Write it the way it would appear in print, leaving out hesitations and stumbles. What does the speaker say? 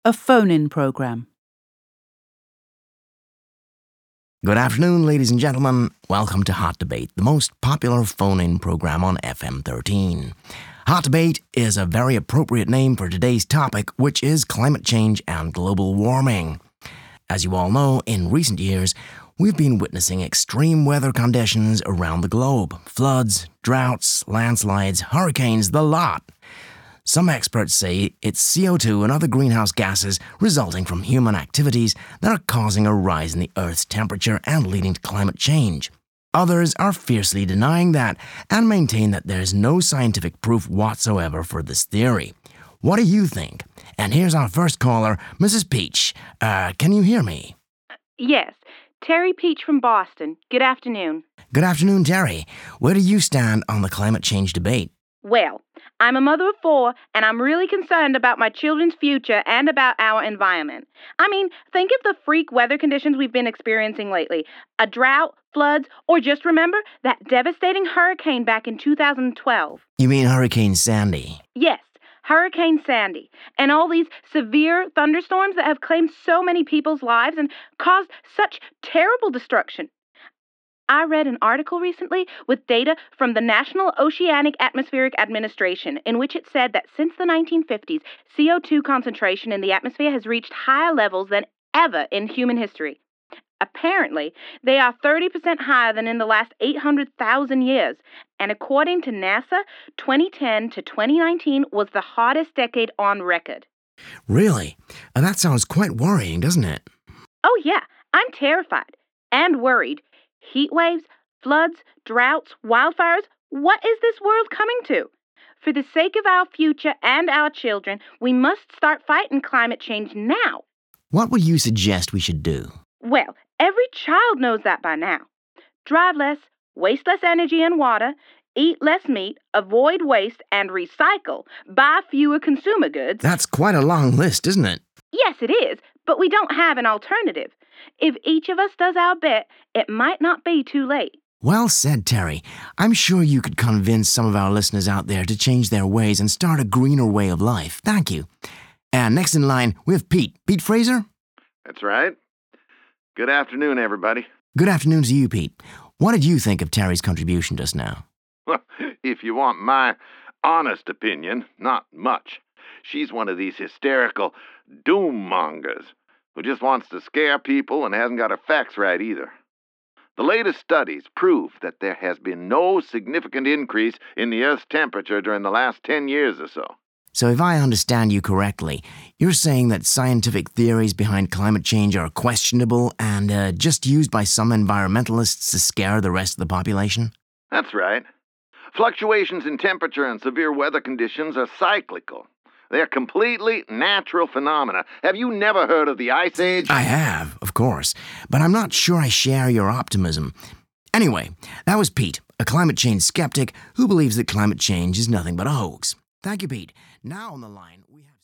a phone-in program. Good afternoon, ladies and gentlemen. Welcome to Hot Debate, the most popular phone-in program on FM 13. Hot Debate is a very appropriate name for today's topic, which is climate change and global warming. As you all know, in recent years, we've been witnessing extreme weather conditions around the globe. Floods, droughts, landslides, hurricanes, the lot. Some experts say it's CO2 and other greenhouse gases resulting from human activities that are causing a rise in the Earth's temperature and leading to climate change. Others are fiercely denying that and maintain that there is no scientific proof whatsoever for this theory. What do you think? And here's our first caller, Mrs. Peach. Can you hear me? Yes. Terry Peach from Boston. Good afternoon. Good afternoon, Terry. Where do you stand on the climate change debate? Well, I'm a mother of 4, and I'm really concerned about my children's future and about our environment. I mean, think of the freak weather conditions we've been experiencing lately. A drought, floods, or just remember that devastating hurricane back in 2012. You mean Hurricane Sandy? Yes, Hurricane Sandy. And all these severe thunderstorms that have claimed so many people's lives and caused such terrible destruction. I read an article recently with data from the National Oceanic Atmospheric Administration in which it said that since the 1950s, CO2 concentration in the atmosphere has reached higher levels than ever in human history. Apparently, they are 30% higher than in the last 800,000 years. And according to NASA, 2010 to 2019 was the hottest decade on record. Really? That sounds quite worrying, doesn't it? Oh, yeah. I'm terrified and worried. Heat waves, floods, droughts, wildfires, what is this world coming to? For the sake of our future and our children, we must start fighting climate change now. What would you suggest we should do? Well, every child knows that by now. Drive less, waste less energy and water, eat less meat, avoid waste, and recycle. Buy fewer consumer goods. That's quite a long list, isn't it? Yes, it is, but we don't have an alternative. If each of us does our bit, it might not be too late. Well said, Terry. I'm sure you could convince some of our listeners out there to change their ways and start a greener way of life. Thank you. And next in line, we have Pete. Pete Fraser? That's right. Good afternoon, everybody. Good afternoon to you, Pete. What did you think of Terry's contribution just now? If you want my honest opinion, not much. She's one of these hysterical doom mongers who just wants to scare people and hasn't got her facts right either. The latest studies prove that there has been no significant increase in the Earth's temperature during the last 10 years or so. So if I understand you correctly, you're saying that scientific theories behind climate change are questionable and just used by some environmentalists to scare the rest of the population? That's right. Fluctuations in temperature and severe weather conditions are cyclical. They're completely natural phenomena. Have you never heard of the Ice Age? I have, of course, but I'm not sure I share your optimism. Anyway, that was Pete, a climate change skeptic who believes that climate change is nothing but a hoax. Thank you, Pete. Now on the line, we have...